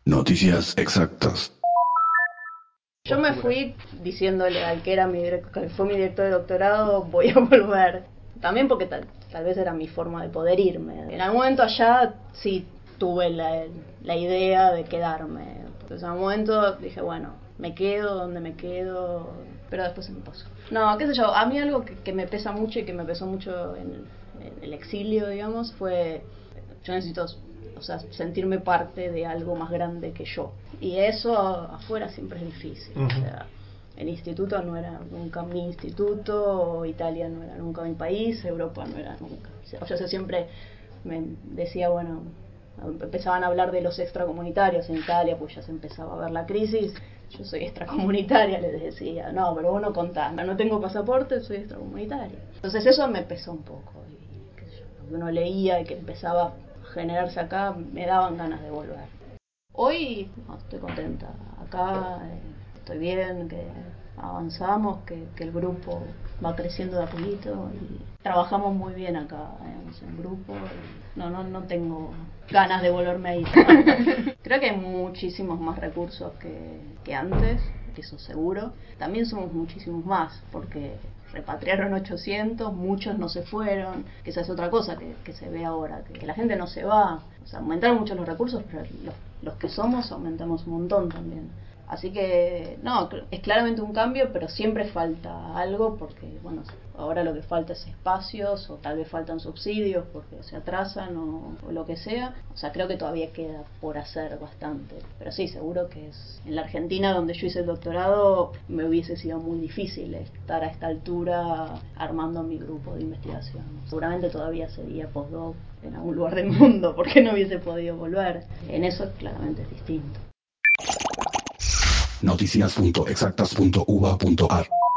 Noticias exactas. Yo me fui diciéndole al que era que fue mi director de doctorado, voy a volver. También porque tal vez era mi forma de poder irme. En algún momento allá sí tuve la idea de quedarme. Entonces en algún momento dije, bueno, me quedo donde me quedo, pero después se me pasó. No, qué sé yo, a mí algo que me pesa mucho y que me pesó mucho en el exilio, digamos, fue, yo necesito, o sea, sentirme parte de algo más grande que yo. Y eso afuera siempre es difícil. O sea, el instituto no era nunca mi instituto, Italia no era nunca mi país, Europa no era nunca. O sea, yo siempre me decía, bueno, empezaban a hablar de los extracomunitarios en Italia, pues ya se empezaba a ver la crisis. Yo soy extracomunitaria, les decía, no, pero vos no contás, no tengo pasaporte, soy extracomunitaria. Entonces eso me pesó un poco. Y qué sé yo, lo que uno leía y que empezaba a generarse acá, me daban ganas de volver. Hoy no, estoy contenta acá, estoy bien, que avanzamos, que el grupo va creciendo de a poquito y trabajamos muy bien acá, en grupo. No tengo ganas de volverme a ir. Creo que hay muchísimos más recursos que antes, eso seguro. También somos muchísimos más, porque repatriaron 800, muchos no se fueron, que esa es otra cosa que se ve ahora, que la gente no se va. O sea, aumentaron mucho los recursos, pero los que somos aumentamos un montón también. Así que, no, es claramente un cambio, pero siempre falta algo, porque, bueno, ahora lo que falta es espacios, o tal vez faltan subsidios porque se atrasan, o lo que sea. O sea, creo que todavía queda por hacer bastante. Pero sí, seguro que es en la Argentina, donde yo hice el doctorado, me hubiese sido muy difícil estar a esta altura armando mi grupo de investigación. Seguramente todavía sería postdoc en algún lugar del mundo, porque no hubiese podido volver. En eso claramente es distinto. Noticias.exactas.uva.ar